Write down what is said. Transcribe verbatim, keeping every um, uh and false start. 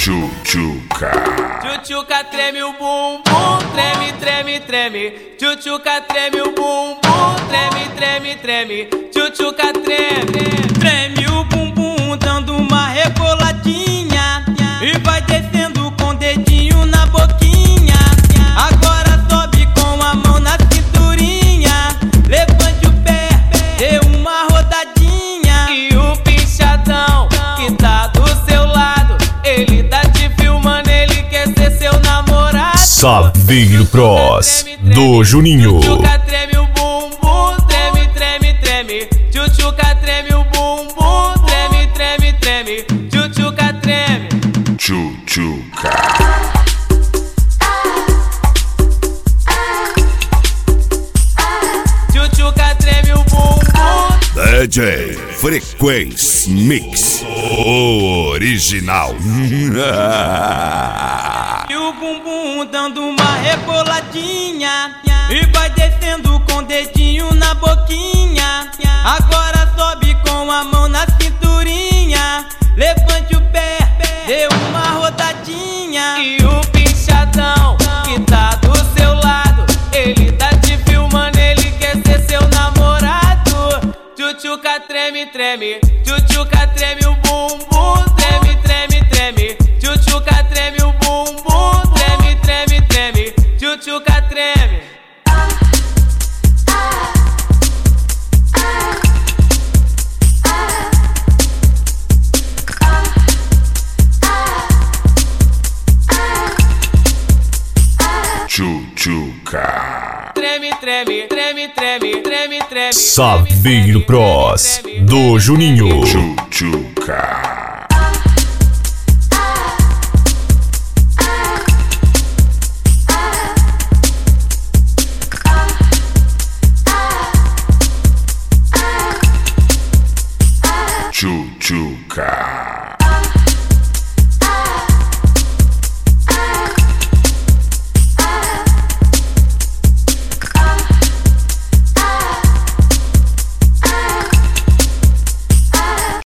Tchutchuca. Tchutchuca treme o bumbum, treme, treme, treme. Tchutchuca treme o bumbum, treme, treme, treme. Tchutchuca treme, treme o bumbum dando uma reboladinha e vai descendo com o dedinho na boquinha. Agora sobe com a mão na cinturinha, levante o pé, dê uma rodadinha. E o pinchadão que tá do seu lado, ele tá te filmando, ele quer ser seu namorado. Saveiro Bros do Juninho. Tchutchuca treme o bumbum, treme, treme, treme. Tchutchuca treme o bumbum, treme, treme, treme. Tchutchuca treme. Tchutchuca. Tchutchuca treme o bumbum. D J Frequency Mix, o original. E o bumbum dando uma reboladinha e vai descendo com o dedinho na boquinha. Agora sobe com a mão na cinturinha, levante o pé, dê uma rodadinha. E o pinchadão que tá do seu lado, ele tá te filmando, ele quer ser seu namorado. Tchutchuca treme, treme. Tchutchuca treme o bumbum, treme, treme, treme. Tchutchuca treme o bumbum, treme, treme, treme. Tchutchuca treme. Tchutchuca. Treme, treme, treme, treme, treme, treme. Saveiro Bros do Juninho. Tchutchuca. Tchutchuca.